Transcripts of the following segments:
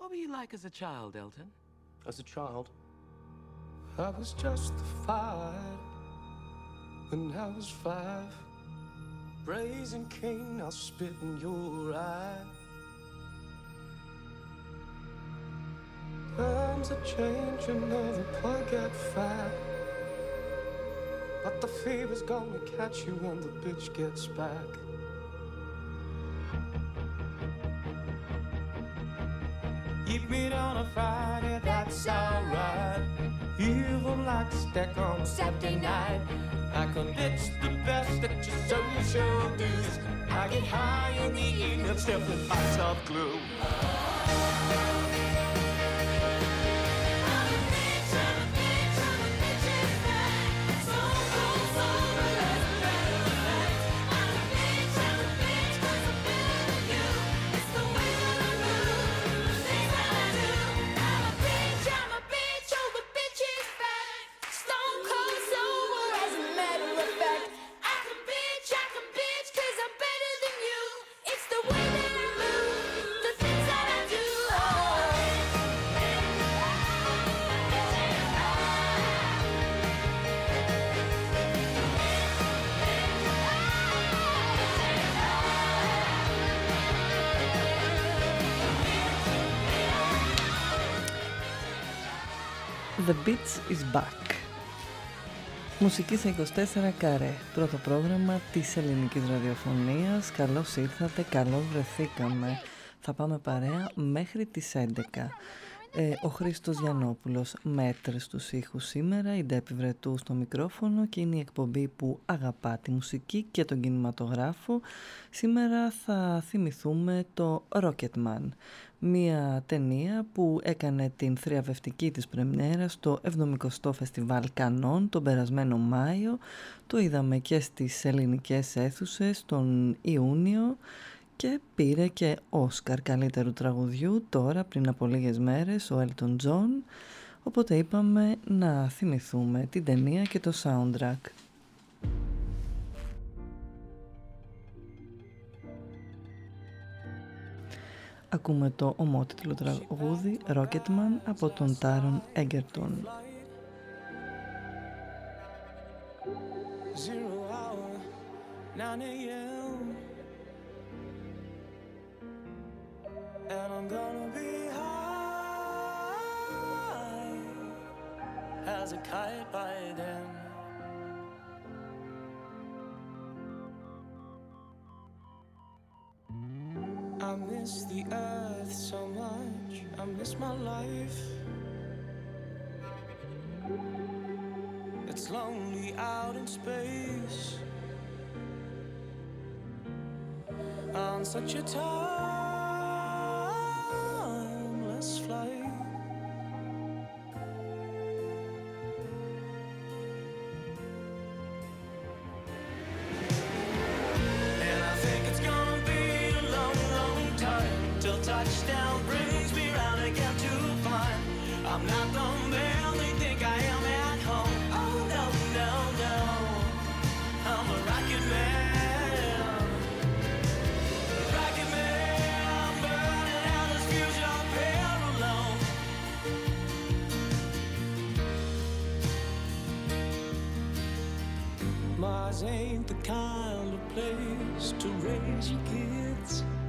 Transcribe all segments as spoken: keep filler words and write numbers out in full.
What were you like as a child, Elton? As a child? I was justified when I was five. Brazen king, I'll spit in your eye. Times are changing, another plug get fat. But the fever's gonna catch you when the bitch gets back. Eat meat on a Friday, that's alright. Evil like a stack on a Saturday night. I can ditch the best at your social dues. I get high in the evening, sniffing box of glue. The Beats is Back. Μουσική σε είκοσι τέσσερα καρέ. Πρώτο πρόγραμμα της ελληνικής ραδιοφωνίας. Καλώς ήρθατε, καλώς βρεθήκαμε. Θα πάμε παρέα μέχρι τις έντεκα. Ε, ο Χρήστος Γιαννόπουλος μέτρ στους ήχους σήμερα, η Ντέπη Βρετού στο μικρόφωνο και είναι η εκπομπή που αγαπά τη μουσική και τον κινηματογράφο. Σήμερα θα θυμηθούμε το Rocketman, μια ταινία που έκανε την θριαβευτική της πρεμιέρα στο εβδομηκοστό Φεστιβάλ Κανών τον περασμένο Μάιο. Το είδαμε και στις ελληνικές αίθουσες τον Ιούνιο και πήρε και Όσκαρ καλύτερου τραγουδιού τώρα πριν από λίγες μέρες ο Έλτον Τζον, οπότε είπαμε να θυμηθούμε την ταινία και το soundtrack. Ακούμε το ομότιτλο τραγούδι Rocketman από τον Τάρον Έγκερτον. And I'm gonna be high as a kite by then. I miss the earth so much, I miss my life. It's lonely out in space on such a timeless flight. And I think it's gonna be a long, long time till touchdown brings me round again to find I'm not the man they think I am at home. Oh no, no, no, I'm a rocket man. Mars ain't the kind of place to raise your kids.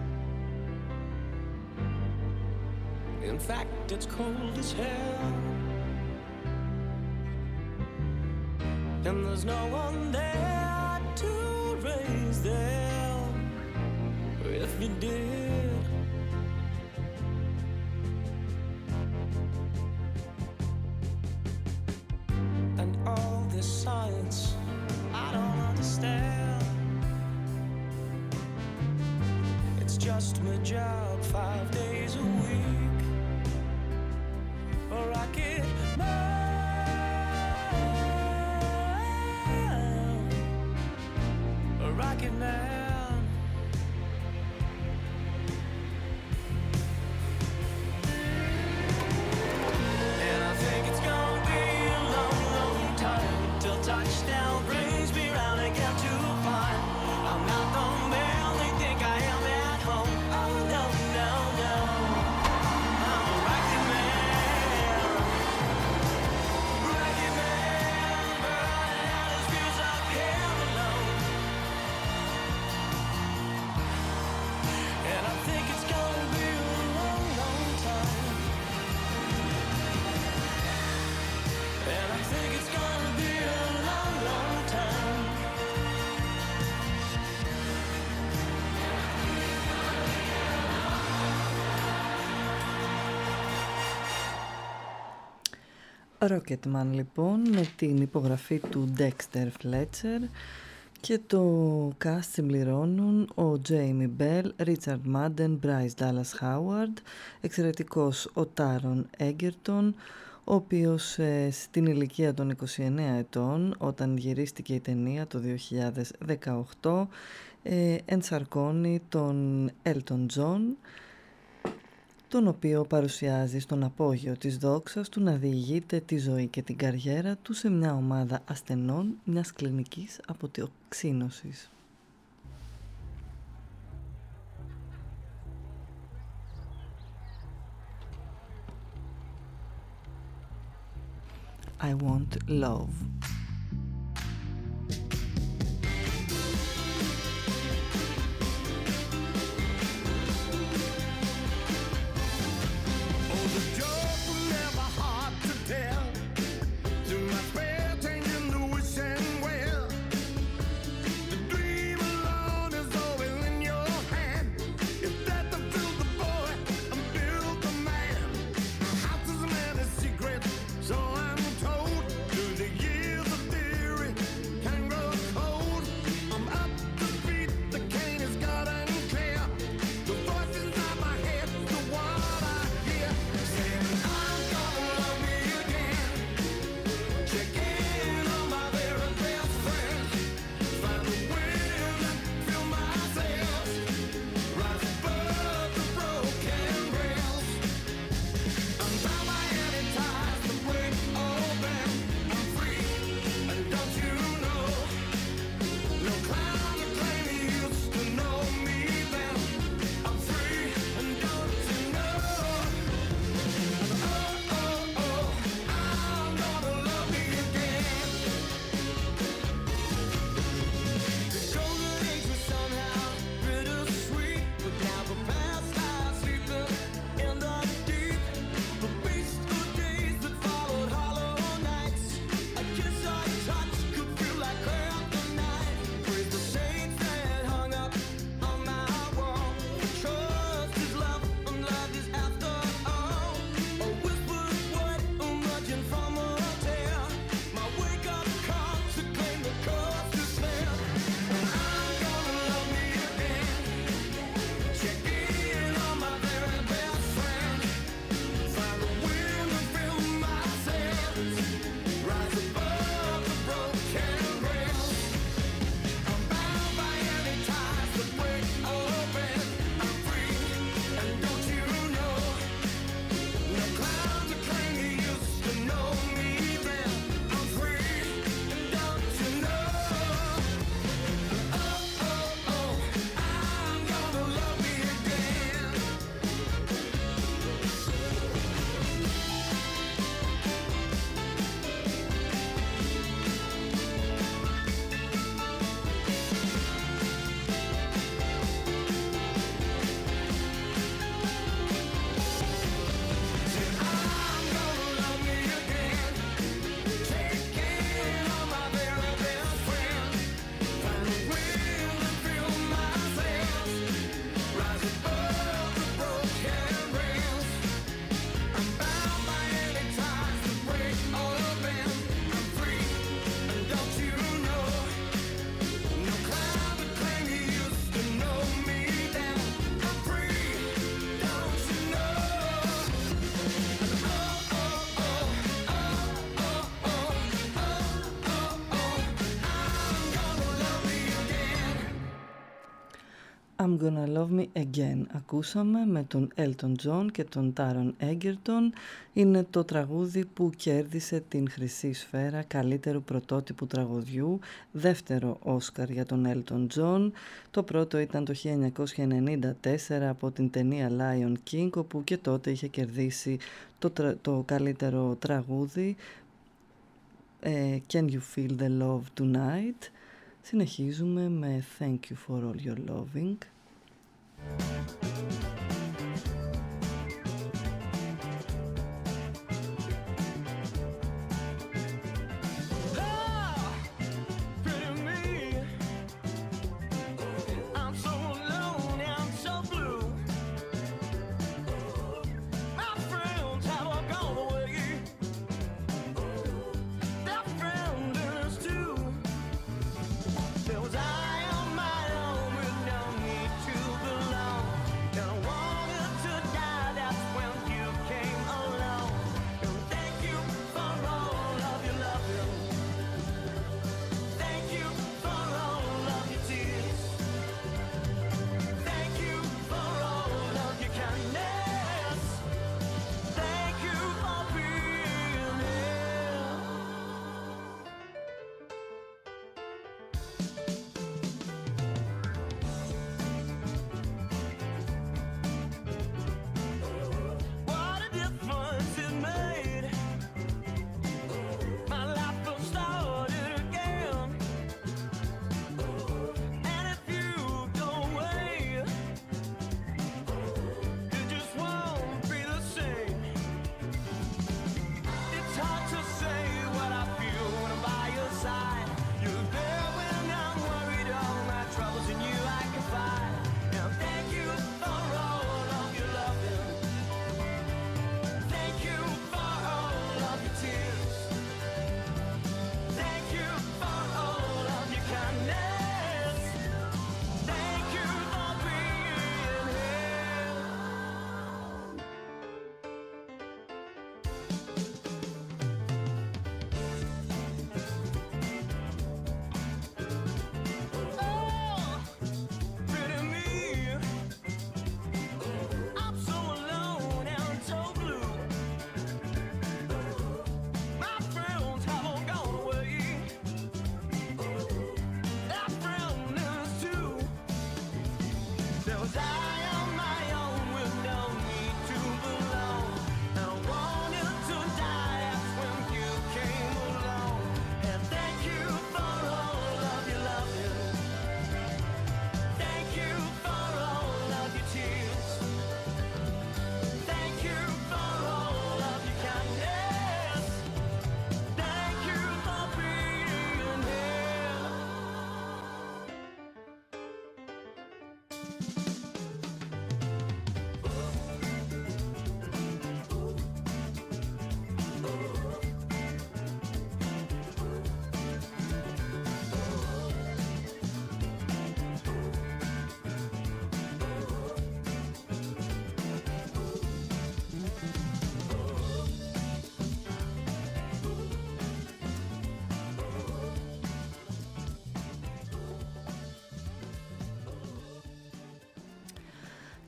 In fact, it's cold as hell, and there's no one there to raise them if you did. And all this science I don't understand. It's just my job five days a week. A rocket man, a rocket man. And I think it's gonna be a long, long time till touchdown brings me round again to find I'm not the man they think I am at home. Oh no, no, no, I'm a Rocketman λοιπόν, με την υπογραφή του Dexter Fletcher, και το cast συμπληρώνουν ο Jamie Bell, Richard Madden, Bryce Dallas Howard, εξαιρετικός ο Taron Egerton, ο οποίος ε, στην ηλικία των είκοσι εννέα ετών, όταν γυρίστηκε η ταινία το δύο χιλιάδες δεκαοκτώ, ε, ενσαρκώνει τον Elton John, τον οποίο παρουσιάζει στον απόγειο της δόξας του να διηγείται τη ζωή και την καριέρα του σε μια ομάδα ασθενών μιας κλινικής αποτοξίνωσης. I want love. I'm Gonna Love Me Again ακούσαμε με τον Elton John και τον Taron Egerton. Είναι το τραγούδι που κέρδισε την Χρυσή Σφαίρα καλύτερου πρωτότυπου τραγουδιού, δεύτερο Όσκαρ για τον Elton John. Το πρώτο ήταν το χίλια εννιακόσια ενενήντα τέσσερα από την ταινία Lion King, όπου και τότε είχε κερδίσει το, το καλύτερο τραγούδι, ε, Can You Feel the Love Tonight. Συνεχίζουμε με Thank You For All Your Loving.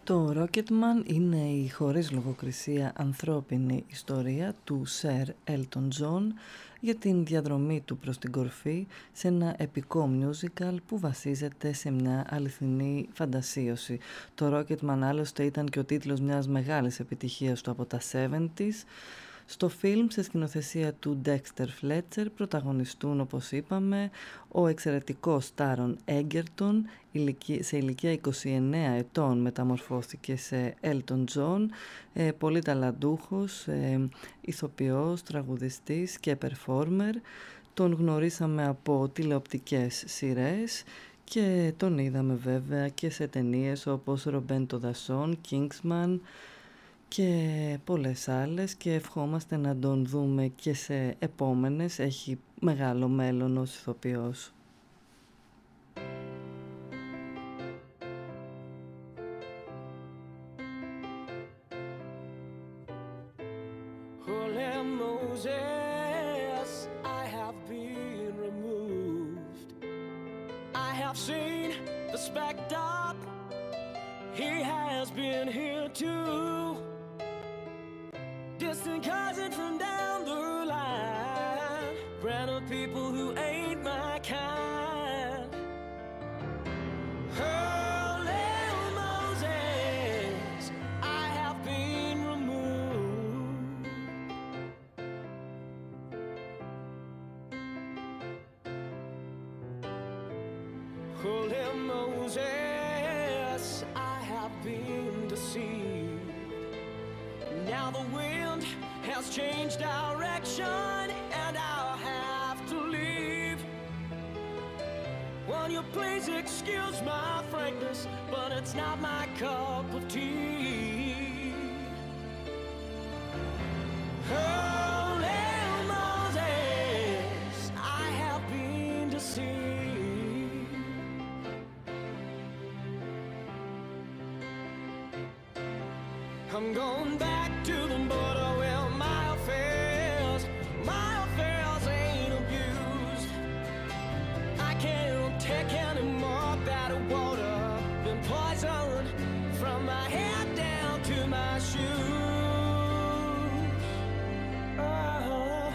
Το Rocketman είναι η χωρίς λογοκρισία ανθρώπινη ιστορία του Sir Elton John για την διαδρομή του προς την κορφή σε ένα επικό musical που βασίζεται σε μια αληθινή φαντασίωση. Το Rocketman άλλωστε ήταν και ο τίτλος μιας μεγάλης επιτυχίας του από τα εβδομήντα. Στο φιλμ, σε σκηνοθεσία του Dexter Fletcher, πρωταγωνιστούν, όπως είπαμε, ο εξαιρετικός Taron Egerton, σε ηλικία είκοσι εννέα ετών μεταμορφώθηκε σε Elton John, ε, πολύ ταλαντούχος, ε, ηθοποιός, τραγουδιστής και performer. Τον γνωρίσαμε από τηλεοπτικές σειρές και τον είδαμε βέβαια και σε ταινίες όπως Ρομπέντο Δασόν, Kingsman και πολλές άλλες, και ευχόμαστε να τον δούμε και σε επόμενες. Έχει μεγάλο μέλλον ως ηθοποιός. Holy Moses, I have been removed. I have seen the specter. He has been here too. Distant cousin from down the line, random people who ain't my kind. Holy Moses, I have been removed. Holy Moses, I have been deceived. Now the wind has changed direction and I'll have to leave. Won't you please excuse my frankness, but it's not my cup of tea. Holy Moses, I have been deceived. I'm going back to the border where my affairs, my affairs ain't abused. I can't take any more bad water than poison from my head down to my shoes. Oh.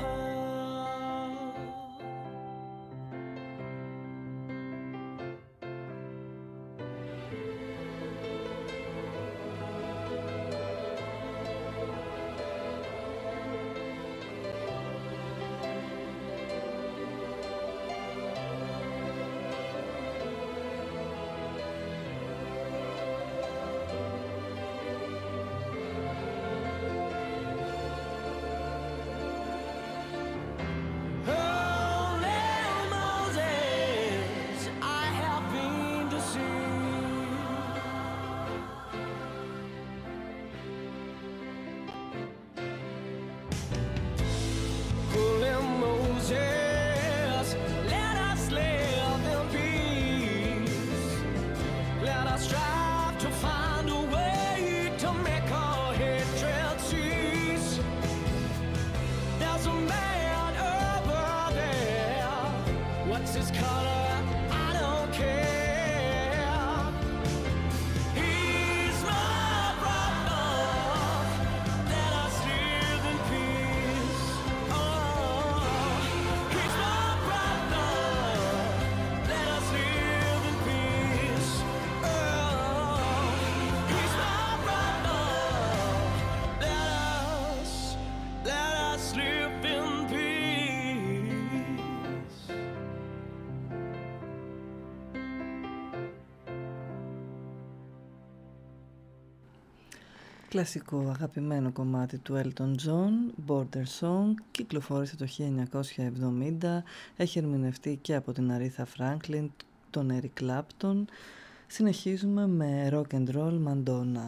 Κλασικό αγαπημένο κομμάτι του Elton John, Border Song, κυκλοφόρησε το χίλια εννιακόσια εβδομήντα, έχει ερμηνευτεί και από την Aretha Franklin, τον Eric Clapton. Συνεχίζουμε με Rock and Roll Madonna.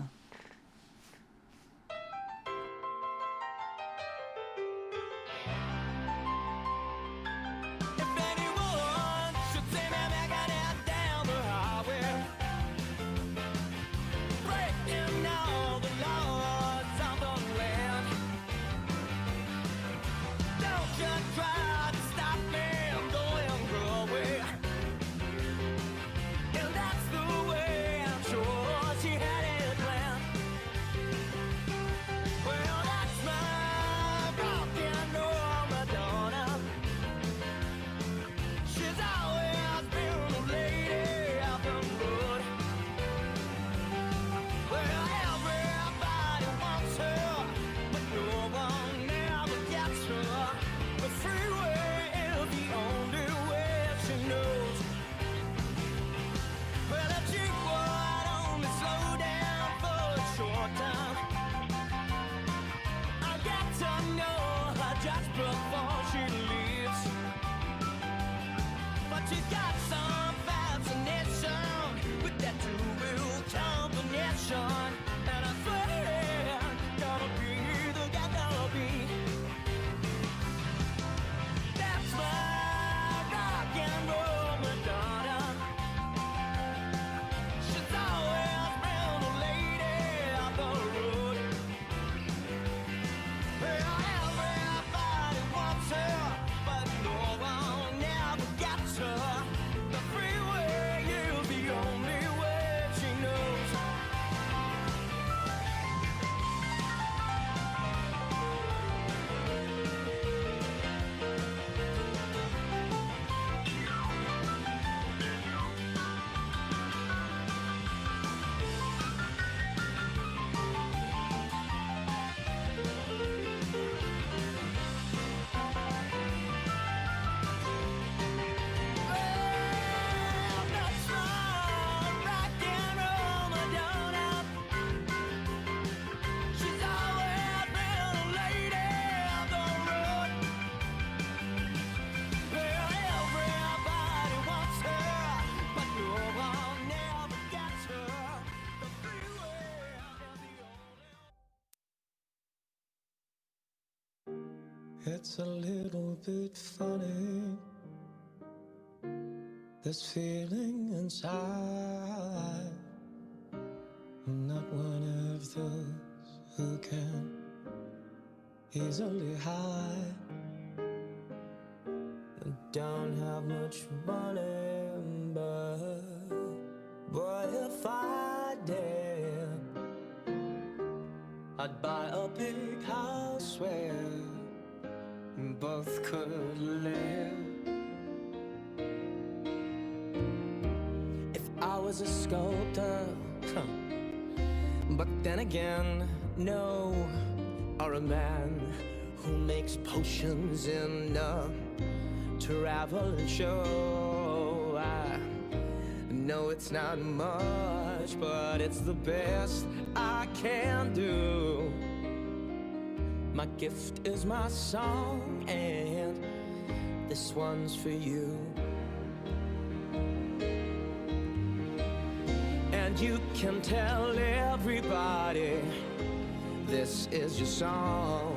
And that's the way I'm sure she had it planned. It's a little bit funny, this feeling inside. I'm not one of those who can easily hide. I don't have much money, but but if I did, I'd buy a big house where both could live. If I was a sculptor, huh. But then again, no, or a man who makes potions in a travel show. I know it's not much, but it's the best I can do. My gift is my song, and this one's for you. And you can tell everybody this is your song.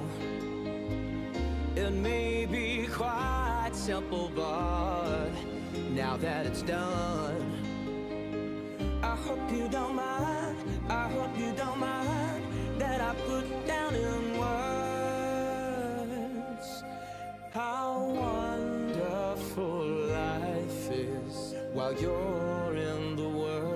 It may be quite simple, but now that it's done, I hope you don't mind, I hope you don't mind that I put down in words how wonderful life is while you're in the world.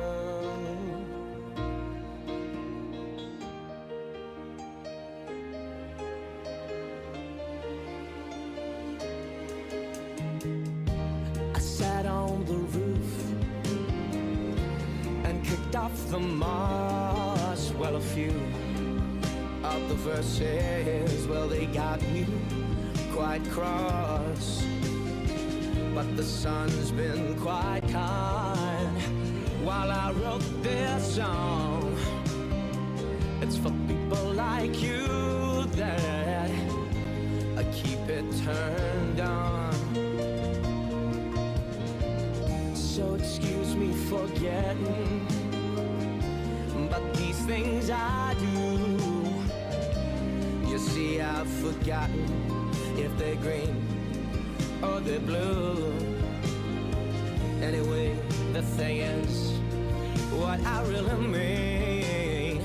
I sat on the roof and kicked off the moss. Well, a few of the verses, well, they got me quite cross. But the sun's been quite kind while I wrote this song. It's for people like you that I keep it turned on. So excuse me for getting, but these things I do, you see I've forgotten if they're green or they're blue. Anyway, the thing is, what I really mean,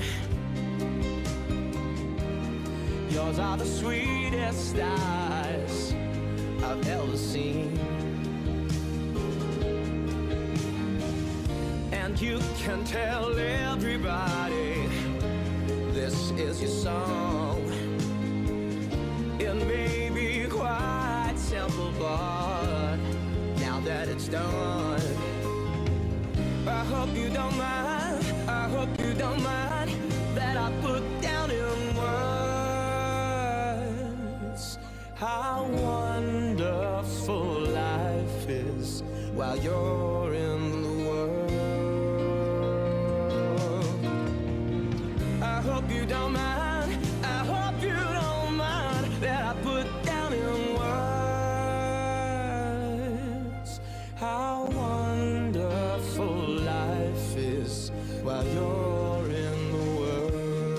yours are the sweetest eyes I've ever seen. And you can tell everybody this is your song. It may be quite simple, but now that it's done, I hope you don't mind, I hope you don't mind that I put down in words how wonderful life is while you're in the world. I hope you don't mind, I hope you don't mind that I put down in words how wonderful life is while you're in the world.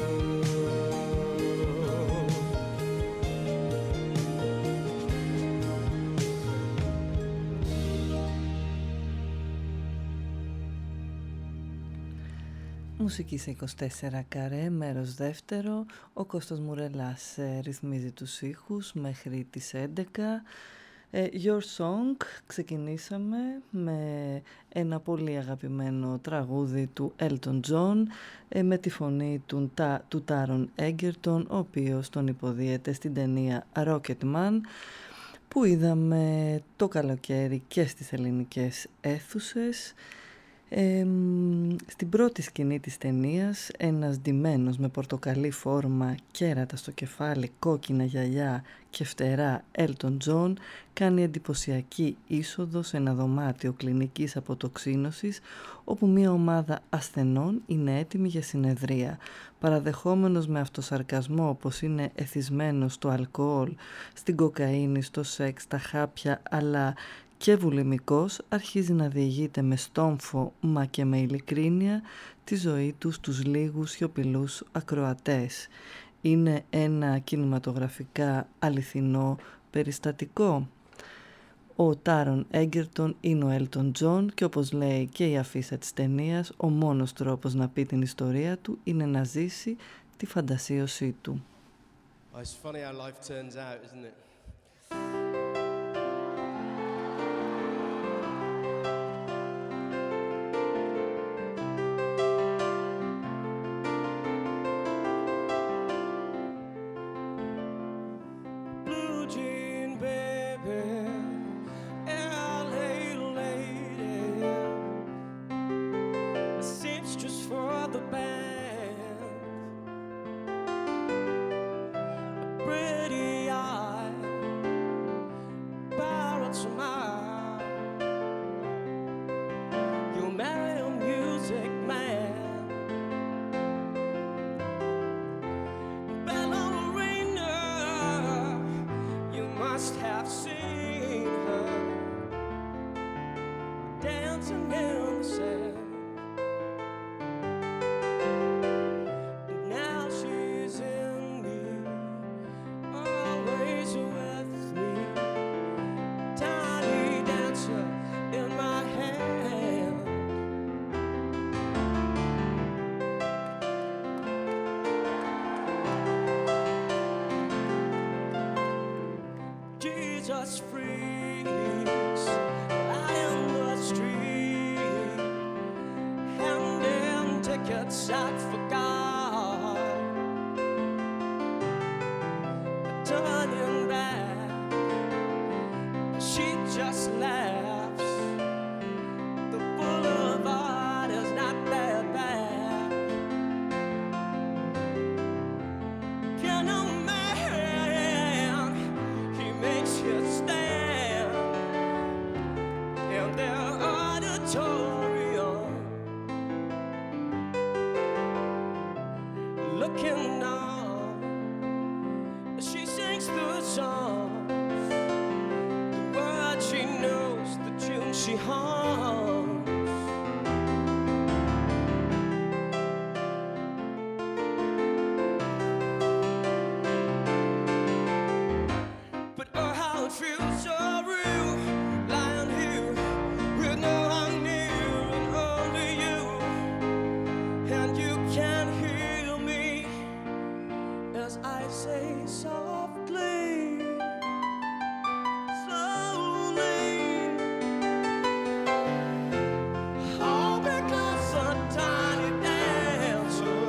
Μουσική σε είκοσι τέσσερα καρέ, μέρος δεύτερο. Ο Κώστας Μουρελάς ε, ρυθμίζει τους ήχους μέχρι τις έντεκα. Ε, Your Song ξεκινήσαμε με ένα πολύ αγαπημένο τραγούδι του Elton John ε, με τη φωνή του, του Taron Egerton, ο οποίος τον υποδίεται στην ταινία Rocketman, που είδαμε το καλοκαίρι και στις ελληνικές αίθουσες. Ε, στην πρώτη σκηνή της ταινίας, ένας ντυμένος με πορτοκαλί φόρμα, κέρατα στο κεφάλι, κόκκινα γυαλιά και φτερά Elton John κάνει εντυπωσιακή είσοδο σε ένα δωμάτιο κλινικής αποτοξίνωσης, όπου μια ομάδα ασθενών είναι έτοιμη για συνεδρία. Παραδεχόμενος με αυτοσαρκασμό πως είναι εθισμένος στο αλκοόλ, στην κοκαίνη, στο σεξ, στα χάπια, αλλά και βουλημικός, αρχίζει να διηγείται με στόμφο μα και με ειλικρίνεια τη ζωή του στους λίγους σιωπηλούς ακροατές. είναι ένα κινηματογραφικά αληθινό περιστατικό? Ο Τάρον Έγκερτον είναι ο Έλτον Τζον και όπως λέει και η αφίσα της ταινίας, ο μόνος τρόπος να πει την ιστορία του είναι να ζήσει τη φαντασίωσή του. It's funny how life turns out, isn't it? Jesus freaks lying the street, handing tickets out for God, turning back, she just laughs. The boulevard is not that bad. Piano man, he makes his stand in their auditorium, looking on. She sings the songs, the words she knows, the tune she hums. But oh, how it feels so real, lying here with no one near and only you. And you can hear me as I say softly, slowly, all because a tiny dancer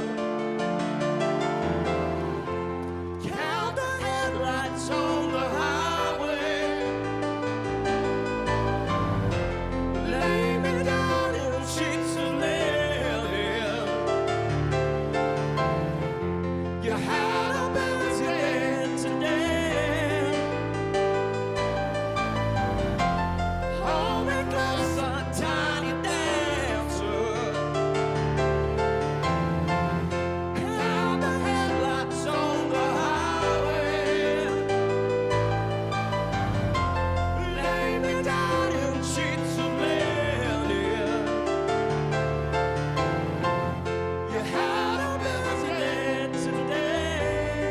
count the headlights on the highway, lay me down in sheets of linen. You had a busy day today, all because a tiny dancer count the headlights on the highway, lay me down in sheets of linen. You had a busy day today.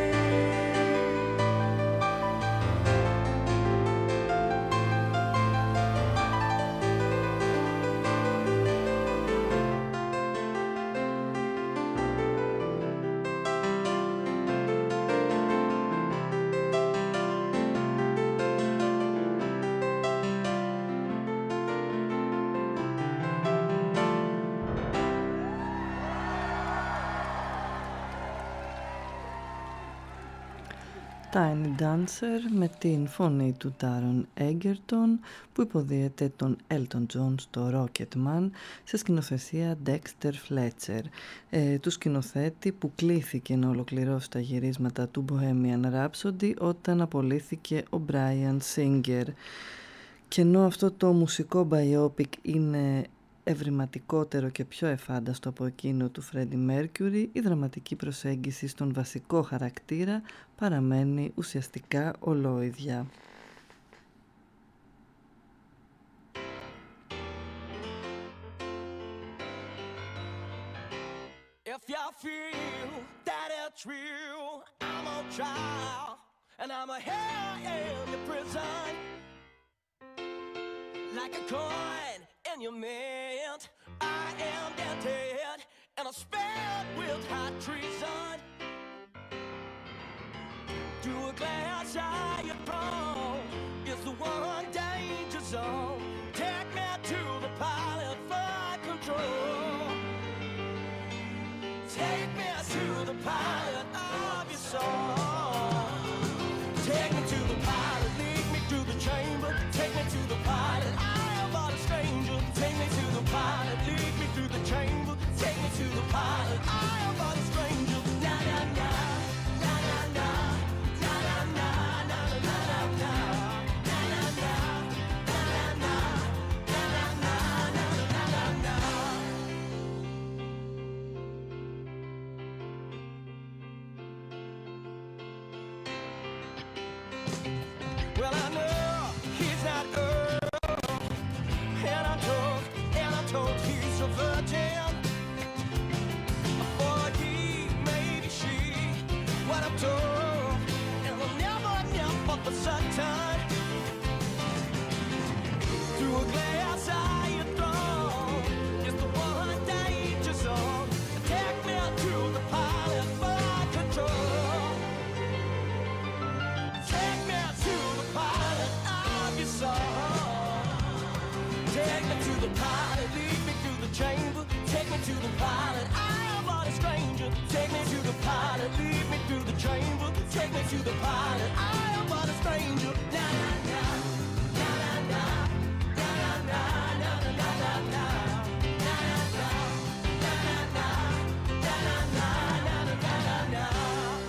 Tiny Dancer με την φωνή του Τάρον Έγκερτον που υποδίεται τον Elton John στο Rocketman σε σκηνοθεσία Dexter Fletcher, ε, του σκηνοθέτη που κλήθηκε να ολοκληρώσει τα γυρίσματα του Bohemian Rhapsody όταν απολύθηκε ο Bryan Singer. Και ενώ αυτό το μουσικό biopic είναι ευρηματικότερο και πιο εφάνταστο από εκείνο του Freddie Mercury, η δραματική προσέγγιση στον βασικό χαρακτήρα παραμένει ουσιαστικά ολόιδια. If you feel that it's real, trial, and I'm a hell in your prison, like a coin in your mint. I am dented and I'm spared with hot treason. Through a glass eye you thrown is the one danger zone. Take me to the pilot for control. Take me to the pilot of your soul. Take me to the pilot, lead me through the chamber. Take me to the pilot, I am but a stranger. Take me to the pilot, lead me through the chamber. Take me to the pilot, I am but a stranger. Na na na, na na na, na na na, na na na na, na na na, na na na, na na na, na na na. Well, I know he's not Earl, and I'm told, and I'm told he's a virgin. Or he, maybe she, what I'm told, and we'll never, never for certain. Through a glass eye you thrown is the one danger zone. Take me to the pilot for control. Take me to the pilot of your soul. Take me to the pilot, lead me through the chamber. Take me to the pilot, I am but a stranger. Take me to the pilot, lead me through the chamber. Take me to the pilot, I am but a stranger. Na na na, na na na, na na na, na na na na na, na na na, na na na, na na na, na na na na.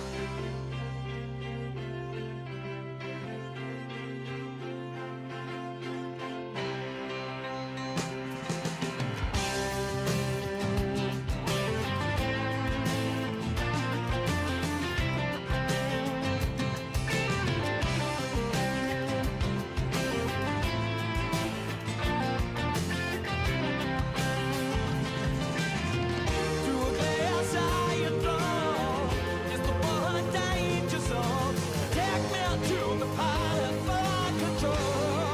Through a glass eye you thrown is the one danger zone. Take me to the pilot for control.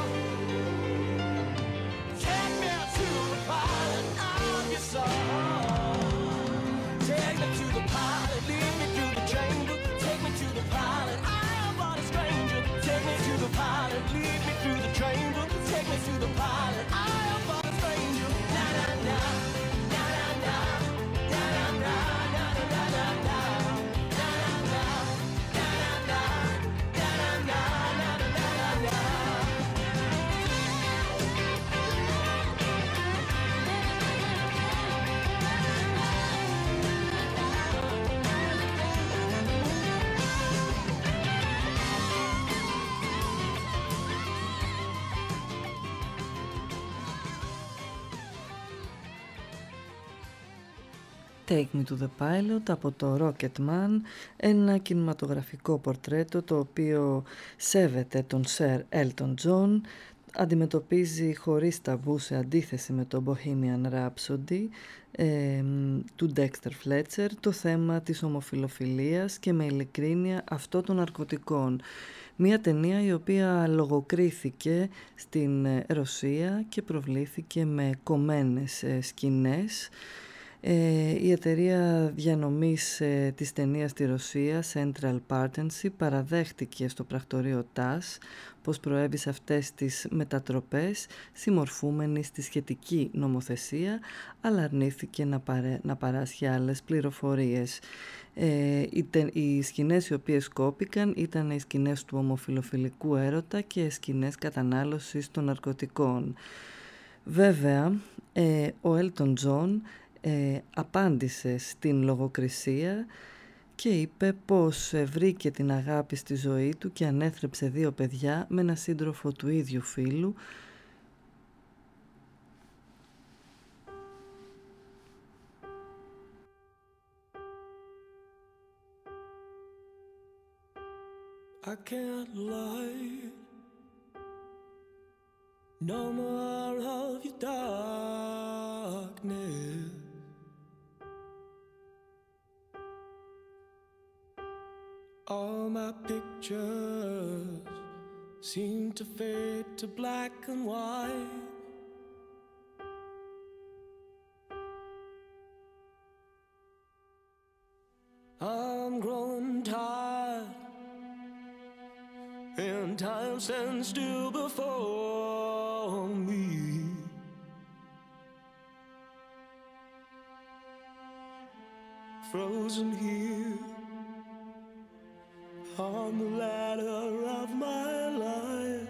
Take me to the pilot of your soul. Take me to the pilot, lead me through the chamber. Take me to the pilot, I am but a stranger. Take me to the pilot, lead me through the chamber. Take me to the pilot, I am but a stranger. Na na na, na na na, na na na, na na na na, na na na, na na na, na na na, na na na na. Take Me to the Pilot από το Rocketman, ένα κινηματογραφικό πορτρέτο το οποίο σέβεται τον Sir Elton John, αντιμετωπίζει χωρίς ταμπού σε αντίθεση με το Bohemian Rhapsody ε, του Dexter Fletcher το θέμα της ομοφιλοφιλίας και με ειλικρίνεια αυτό των ναρκωτικών. Μια ταινία η οποία λογοκρίθηκε στην Ρωσία και προβλήθηκε με κομμένες σκηνές. Ε, η εταιρεία διανομής ε, της ταινίας στη Ρωσία, Central Partnership, παραδέχτηκε στο πρακτορείο τας πως προέβη σε αυτές τις μετατροπές συμμορφούμενη στη σχετική νομοθεσία, αλλά αρνήθηκε να, παρέ, να παράσχει άλλες πληροφορίες. Ε, οι, οι σκηνές οι οποίες κόπηκαν ήταν οι σκηνές του ομοφιλοφιλικού έρωτα και σκηνές κατανάλωσης των ναρκωτικών. Βέβαια, ε, ο Elton John Ε, απάντησε στην λογοκρισία και είπε πως βρήκε την αγάπη στη ζωή του και ανέθρεψε δύο παιδιά με ένα σύντροφο του ίδιου φύλου. I can't lie no more of your darkness. All my pictures seem to fade to black and white. I'm growing tired, and time stands still before me. Frozen here on the ladder of my life.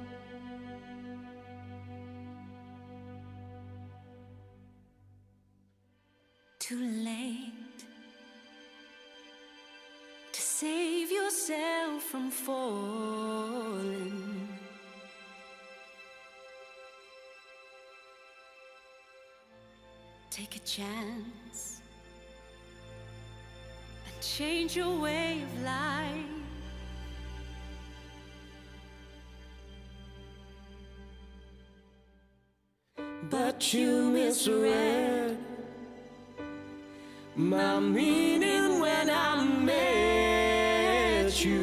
Too late to save yourself from falling. Take a chance and change your way of life. But you misread my meaning when I met you.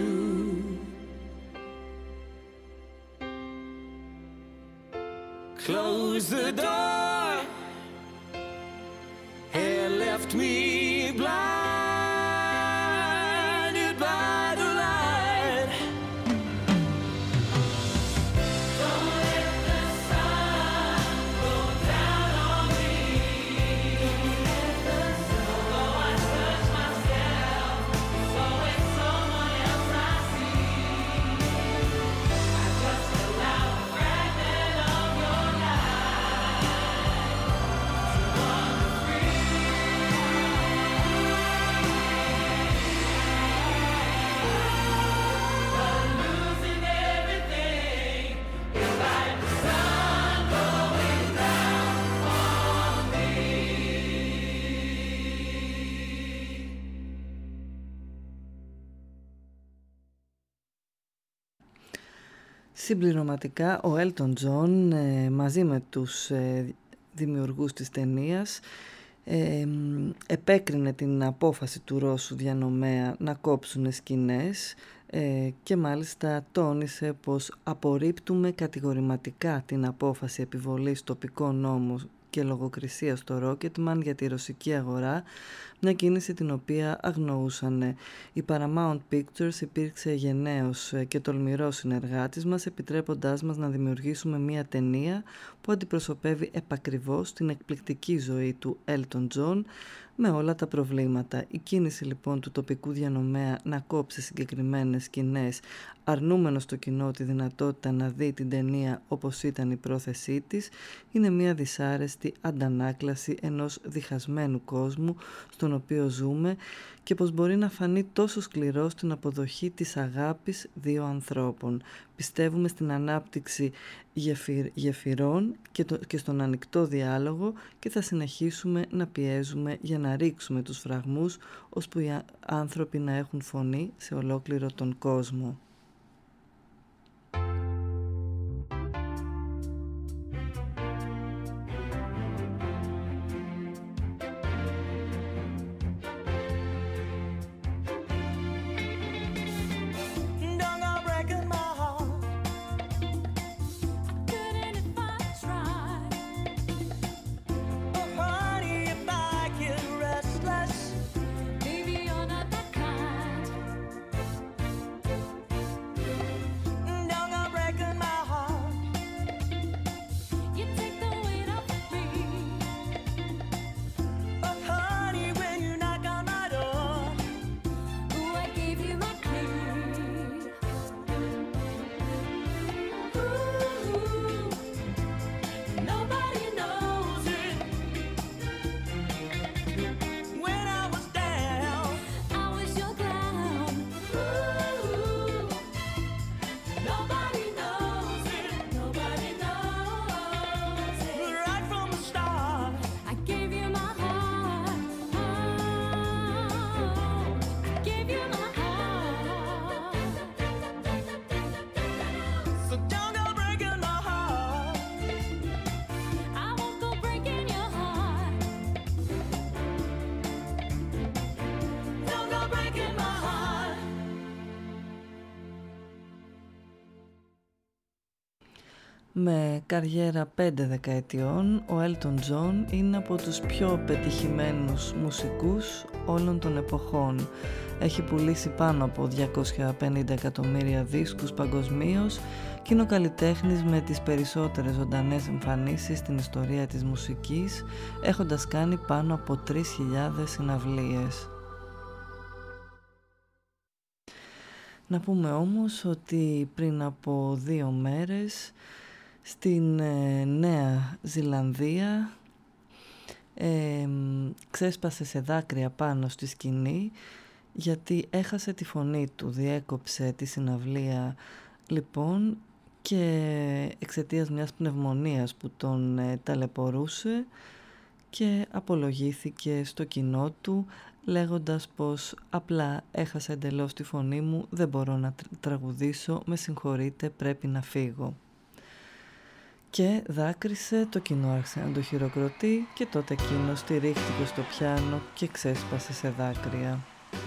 Close the door and left me blinded by the light. Don't let the sun go down on me. Don't let the sun. Though I search myself, it's always someone else I see. I just allow a fragment of your life to wander free. But losing everything is like the sun going down on me. Συμπληρωματικά, ο Elton John ε, μαζί με τους ε, δημιουργούς της ταινίας ε, επέκρινε την απόφαση του Ρώσου διανομέα να κόψουν σκηνές ε, και μάλιστα τόνισε πως απορρίπτουμε κατηγορηματικά την απόφαση επιβολής τοπικών νόμων και λογοκρισία στο Rocketman για τη ρωσική αγορά, μια κίνηση την οποία αγνοούσαν. Η Paramount Pictures υπήρξε γενναίος και τολμηρός συνεργάτης μας, επιτρέποντάς μας να δημιουργήσουμε μια ταινία που αντιπροσωπεύει επακριβώς την εκπληκτική ζωή του Elton John με όλα τα προβλήματα. Η κίνηση λοιπόν του τοπικού διανομέα να κόψει συγκεκριμένες σκηνές, αρνούμενο στο κοινό τη δυνατότητα να δει την ταινία όπως ήταν η πρόθεσή της, είναι μια δυσάρεστη αντανάκλαση ενός διχασμένου κόσμου στον οποίο ζούμε και πως μπορεί να φανεί τόσο σκληρό στην αποδοχή της αγάπης δύο ανθρώπων. Πιστεύουμε στην ανάπτυξη γεφυρ, γεφυρών και, το, και στον ανοιχτό διάλογο και θα συνεχίσουμε να πιέζουμε για να ρίξουμε τους φραγμούς ώσπου οι άνθρωποι να έχουν φωνή σε ολόκληρο τον κόσμο. Baby, you're not that kind. Με καριέρα πέντε δεκαετιών, ο Έλτον Τζον είναι από τους πιο πετυχημένους μουσικούς όλων των εποχών. Έχει πουλήσει πάνω από διακόσια πενήντα εκατομμύρια δίσκους παγκοσμίως και είναι ο καλλιτέχνης με τις περισσότερες ζωντανές εμφανίσεις στην ιστορία της μουσικής, έχοντας κάνει πάνω από τρεις χιλιάδες συναυλίες. Να πούμε όμως ότι πριν από δύο μέρες στην ε, Νέα Ζηλανδία ε, ξέσπασε σε δάκρυα πάνω στη σκηνή γιατί έχασε τη φωνή του, διέκοψε τη συναυλία λοιπόν και εξαιτίας μιας πνευμονίας που τον ε, ταλαιπωρούσε και απολογήθηκε στο κοινό του λέγοντας πως απλά έχασα εντελώς τη φωνή μου, δεν μπορώ να τραγουδήσω, με συγχωρείτε, πρέπει να φύγω. Και δάκρυσε, το κοινό άρχισε να το χειροκροτεί και τότε εκείνος στηρίχτηκε στο πιάνο και ξέσπασε σε δάκρυα.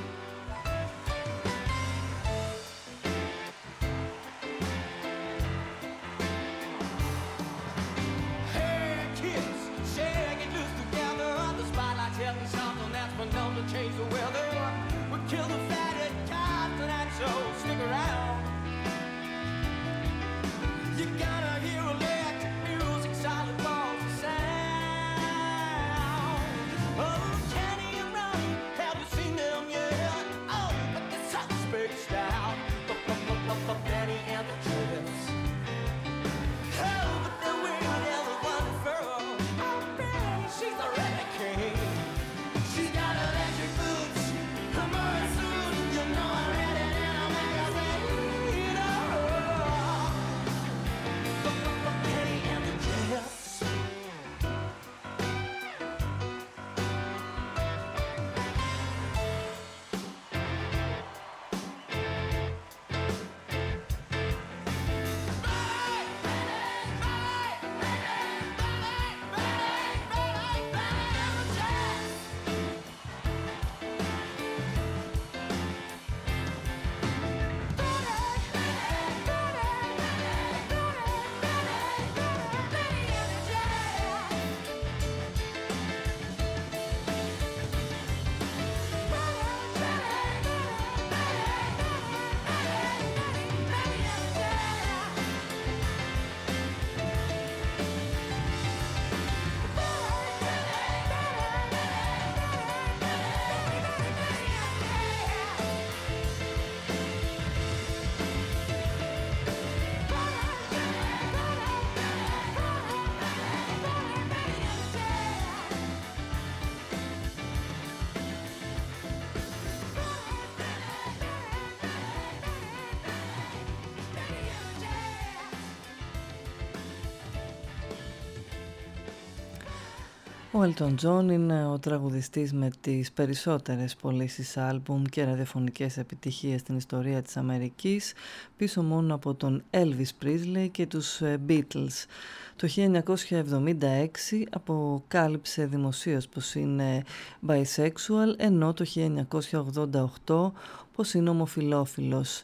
Ο Έλτον Τζον είναι ο τραγουδιστής με τις περισσότερες πωλήσεις άλμπουμ και ραδιοφωνικές επιτυχίες στην ιστορία της Αμερικής, πίσω μόνο από τον Elvis Presley και τους Beatles. Το χίλια εννιακόσια εβδομήντα έξι αποκάλυψε δημοσίως πως είναι bisexual, ενώ το χίλια εννιακόσια ογδόντα οκτώ πως είναι ομοφυλόφιλος.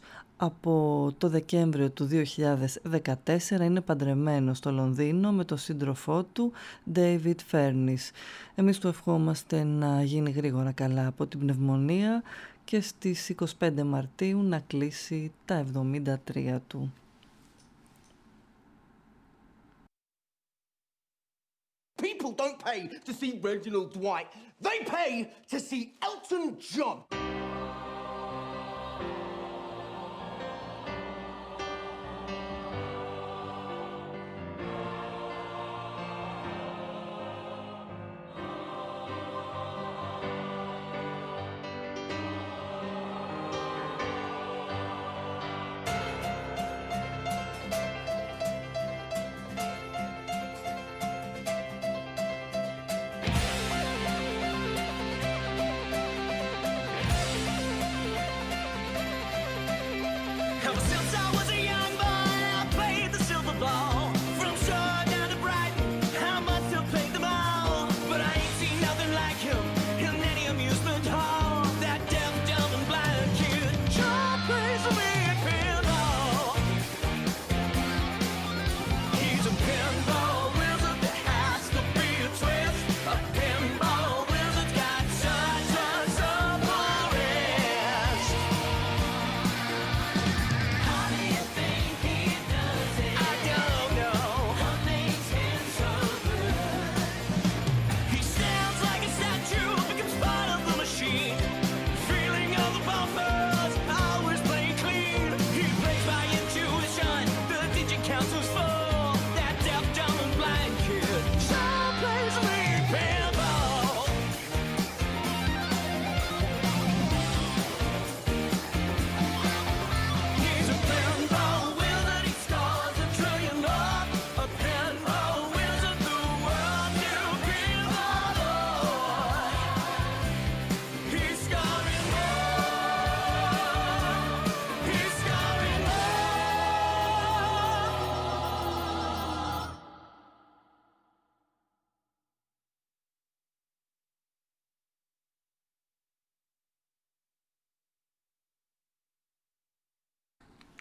Από το Δεκέμβριο του δύο χιλιάδες δεκατέσσερα είναι παντρεμένος στο Λονδίνο με τον σύντροφό του David Furniss. Εμείς του ευχόμαστε να γίνει γρήγορα καλά από την πνευμονία και στις είκοσι πέντε Μαρτίου να κλείσει τα εβδομήντα τρία του. People don't pay to see Reginald Dwight. They pay to see Elton John.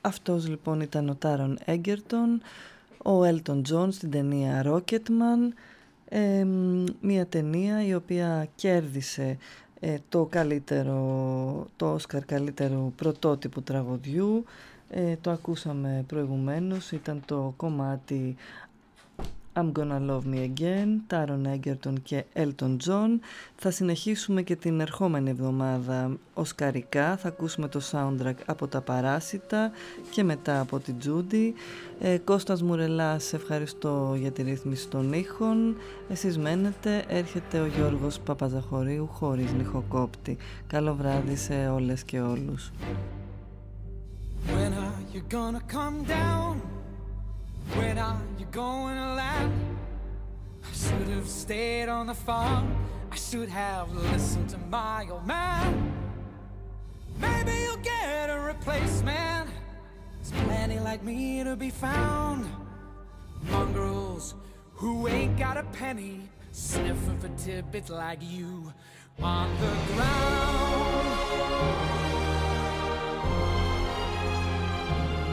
Αυτός λοιπόν ήταν ο Τάρον Έγκερτον, ο Έλτον Τζον στην ταινία Rocketman, ε, μια ταινία η οποία κέρδισε ε, το καλύτερο, το Όσκαρ καλύτερου πρωτότυπου τραγουδιού. Ε, το ακούσαμε προηγουμένως, ήταν το κομμάτι I'm Gonna Love Me Again, Taron Egerton και Elton John. Θα συνεχίσουμε και την ερχόμενη εβδομάδα οσκαρικά. Θα ακούσουμε το soundtrack από τα Παράσιτα και μετά από την Τζούντι. Ε, Κώστας Μουρελάς, σε ευχαριστώ για τη ρύθμιση των ήχων. Εσείς μένετε, έρχεται ο Γιώργος Παπαζαχωρίου χωρίς νυχοκόπτη. Καλό βράδυ σε όλες και όλους. When are you gonna come down? When are you going to land? I should have stayed on the farm. I should have listened to my old man. Maybe you'll get a replacement. There's plenty like me to be found. Mongrels who ain't got a penny, sniffing for tidbits like you on the ground.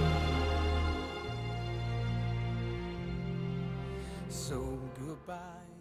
So goodbye.